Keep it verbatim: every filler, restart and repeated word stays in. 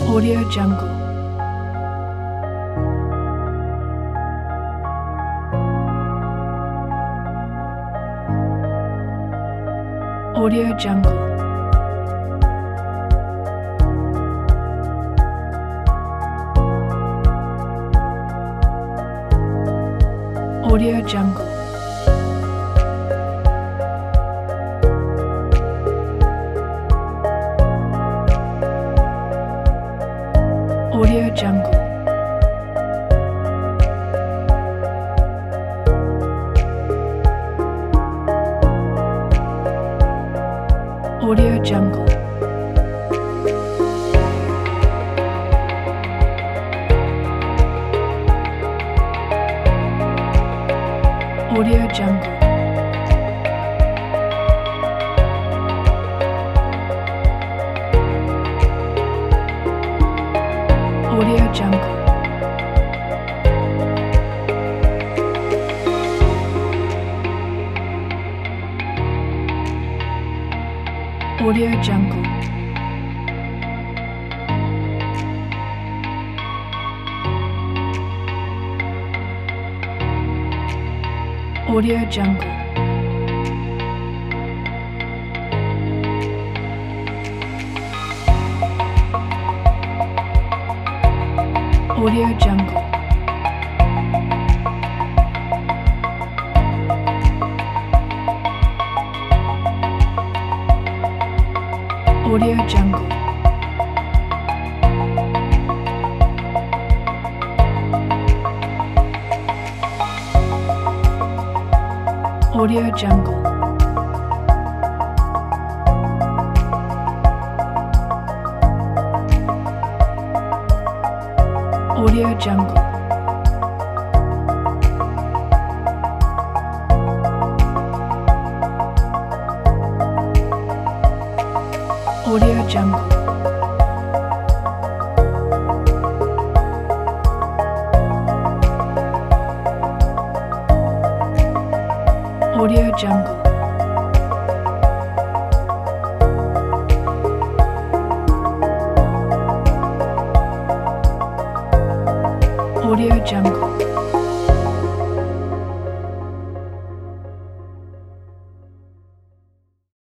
Audio Jungle. Audio Jungle. Audio Jungle. Audio Jungle. Audio Jungle. Audio Jungle. Audio Jungle. Audio Jungle. Audio Jungle. Audio Jungle. Audio Jungle. Audio Jungle. Audio Jungle. Audio Jungle. Audio Jungle. Audio Jungle.